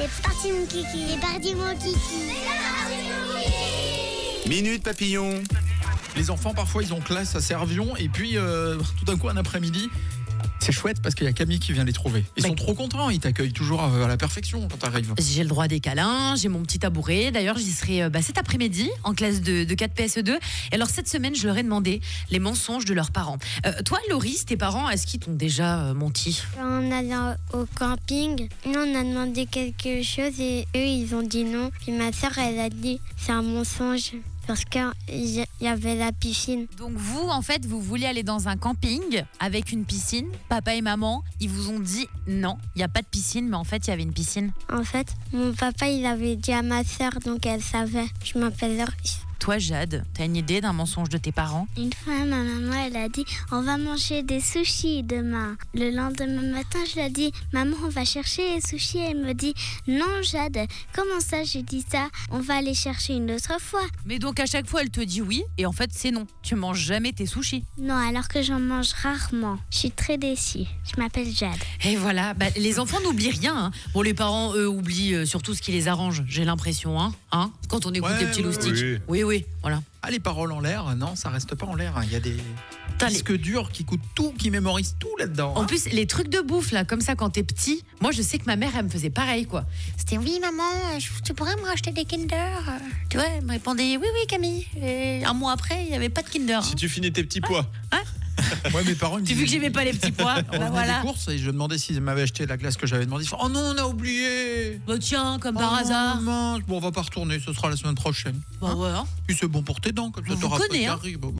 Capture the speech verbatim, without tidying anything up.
C'est parti mon kiki. C'est parti mon kiki. Minute Papillon. Les enfants, parfois, ils ont classe à Servion et puis euh, tout d'un coup, un après-midi, c'est chouette parce qu'il y a Camille qui vient les trouver. Ils Bah, sont trop contents, ils t'accueillent toujours à la perfection quand t'arrives. J'ai le droit des câlins, j'ai mon petit tabouret. D'ailleurs, j'y serai euh, bah, cet après-midi en classe de, de quatre P S E deux. Et alors, cette semaine, je leur ai demandé les mensonges de leurs parents. Euh, toi, Loris, tes parents, est-ce qu'ils t'ont déjà euh, menti? On allait au camping, nous on a demandé quelque chose et eux ils ont dit non. Puis ma soeur elle a dit c'est un mensonge parce qu'il y y avait la piscine. Donc vous, en fait, vous vouliez aller dans un camping avec une piscine. Papa et maman, ils vous ont dit non, il n'y a pas de piscine, mais en fait, il y avait une piscine. En fait, mon papa il avait dit à ma soeur donc elle savait. Je m'appelle Loris. Toi, Jade, t'as une idée d'un mensonge de tes parents? Une fois, ma maman, elle a dit on va manger des sushis demain. Le lendemain matin, je lui ai dit maman, on va chercher les sushis. Elle me dit non, Jade, comment ça? J'ai dit ça, on va aller chercher une autre fois. Mais donc, à chaque fois, elle te dit oui, et en fait, c'est non. Tu manges jamais tes sushis. Non, alors que j'en mange rarement. Je suis très déçue. Je m'appelle Jade. Et voilà, bah, les enfants n'oublient rien. Hein. Bon, les parents, eux, oublient euh, surtout ce qui les arrange, j'ai l'impression. Hein, hein Quand on écoute Ouais, les petits ouais, loustiques. oui. Oui, oui, voilà. Ah, les paroles en l'air, non, ça reste pas en l'air. Il y a des T'as les- disques durs qui coûtent tout, qui mémorisent tout là-dedans. En hein. plus, les trucs de bouffe, là, comme ça, quand t'es petit, moi, je sais que ma mère, elle me faisait pareil, quoi. C'était oui, maman, je- tu pourrais me racheter des Kinder euh Tu vois, elle me répondait oui, oui, Camille. Et un mois après, il n'y avait pas de Kinder. Si tu finis tes petits pois. Ouais, mes parents ils me Tu vu que disaient- j'aimais pas les petits pois, On bah venait voilà. des courses et je demandais s'ils m'avaient acheté la glace que j'avais demandé. Ils font, oh non, on a oublié. Bah tiens, comme Oh par non, hasard. mince. Bon, on va pas retourner, ce sera la semaine prochaine. Bah ouais. hein. Puis c'est bon pour tes dents, comme ça On vous t'auras pas de connaît, hein. caries. Bon,